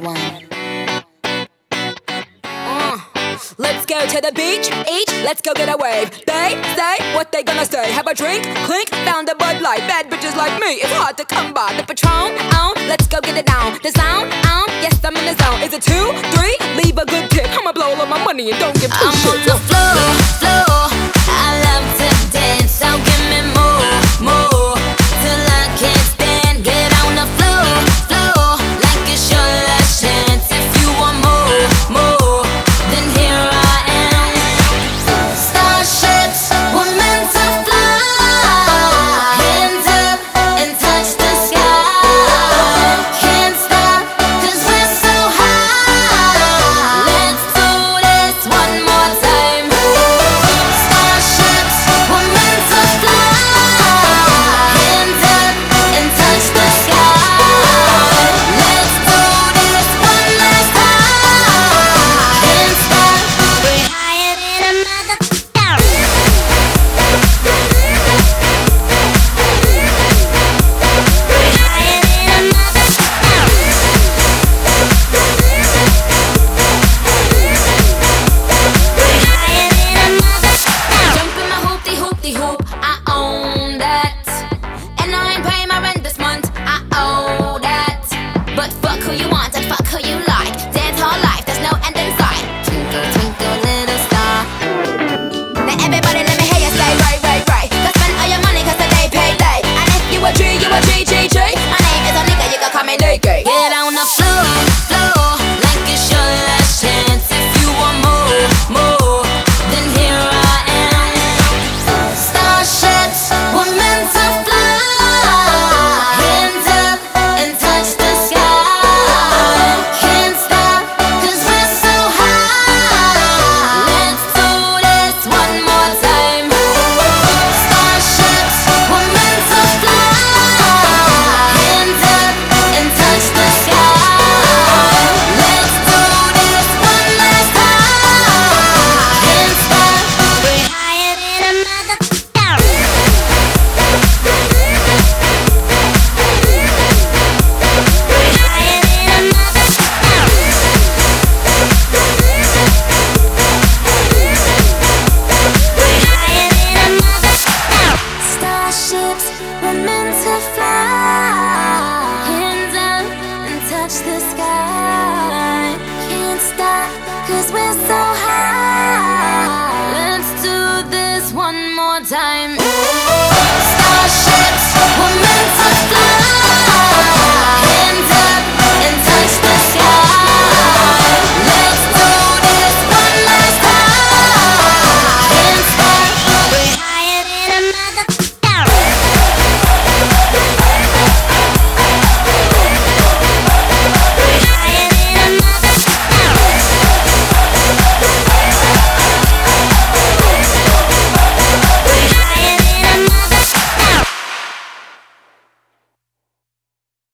Let's go to the beach, let's go get a wave. They say what they gonna say. Have a drink, clink, found a Bud Light. Bad bitches like me, it's hard to come by. The Patron, let's go get it down. The sound, yes I'm in the zone. Is it 2, 3? Leave a good tip. I'ma blow all of my money and don't give two shits. I'm on the floor, floor.